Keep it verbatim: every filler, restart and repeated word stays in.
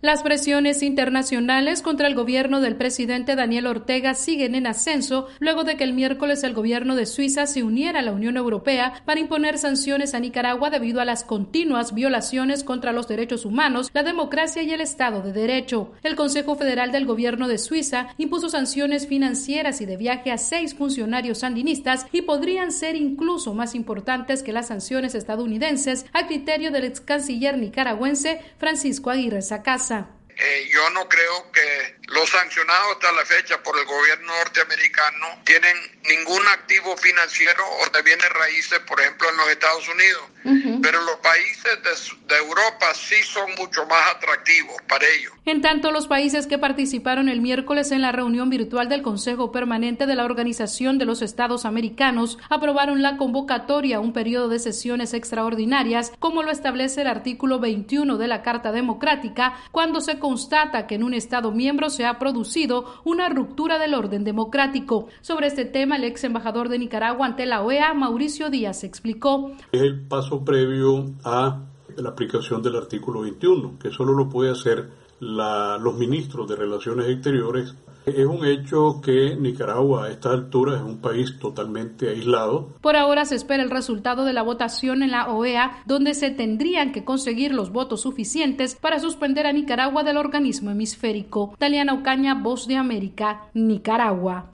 Las presiones internacionales contra el gobierno del presidente Daniel Ortega siguen en ascenso luego de que el miércoles el gobierno de Suiza se uniera a la Unión Europea para imponer sanciones a Nicaragua debido a las continuas violaciones contra los derechos humanos, la democracia y el Estado de Derecho. El Consejo Federal del Gobierno de Suiza impuso sanciones financieras y de viaje a seis funcionarios sandinistas y podrían ser incluso más importantes que las sanciones estadounidenses, a criterio del ex canciller nicaragüense Francisco Aguirre Sacasa. Eh, yo no creo que los sancionados hasta la fecha por el gobierno norteamericano tienen ningún activo financiero o de bienes raíces, por ejemplo, en los Estados Unidos. Uh-huh. Pero los países de, de Europa sí son mucho más atractivos para ellos. En tanto, los países que participaron el miércoles en la reunión virtual del Consejo Permanente de la Organización de los Estados Americanos aprobaron la convocatoria a un periodo de sesiones extraordinarias, como lo establece el artículo veintiuno de la Carta Democrática, cuando se constata que en un Estado miembro se ha producido una ruptura del orden democrático. Sobre este tema, el ex embajador de Nicaragua ante la O E A, Mauricio Díaz, explicó. Es el paso previo a la aplicación del artículo veintiuno, que solo lo puede hacer la, los ministros de Relaciones Exteriores. Es un hecho que Nicaragua a esta altura es un país totalmente aislado. Por ahora se espera el resultado de la votación en la O E A, donde se tendrían que conseguir los votos suficientes para suspender a Nicaragua del organismo hemisférico. Taliana Ocaña, Voz de América, Nicaragua.